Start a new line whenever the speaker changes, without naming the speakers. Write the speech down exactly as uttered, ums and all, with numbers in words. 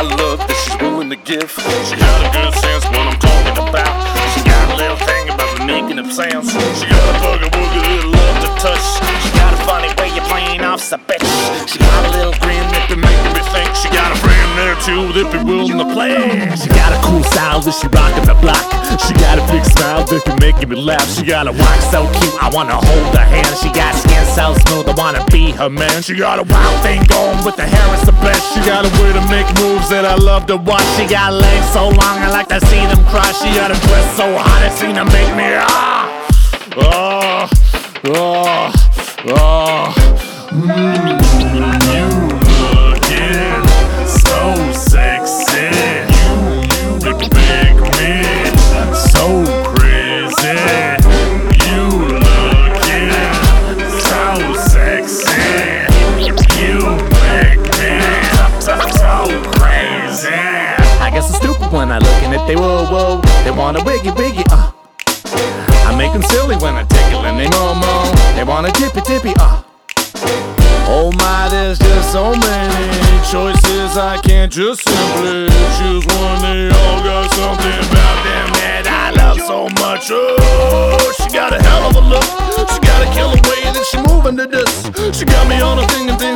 I love that she's willing to give. She got a good sense what I'm talking about. She got a little thing about the making of sounds. She got a boogie woogie little love to touch. She got a funny way of playing off a bitch. She got a little grin that be making me think. She got a friend there too that be willing to play. She got a cool style that she rockin' the block. She got a big smile that be making me laugh. She got a walk so cute, I wanna hold her hand. She got skin so smooth, I wanna be her man. She got a wild thing going with the hair is the best. She got a way to make moves that I love to watch. She got legs so long, I like to see them cross. She got a dress so hot, it seem to make me ah, ah, ah, ah. Mm, you looking so sexy. You, you make me so crazy. You looking so sexy. You make me so, so crazy. I guess I'm stupid when I looking at they whoa whoa. They want a wiggy wiggy uh. I make them silly when I tickle and they mo mo. They want a tippy tippy uh. Oh my, there's just so many choices. I can't just simply choose one. They all got something about them that I love so much. Oh, she got a hell of a look. She got a killer way that she moving to this. She got me on a thing and thing.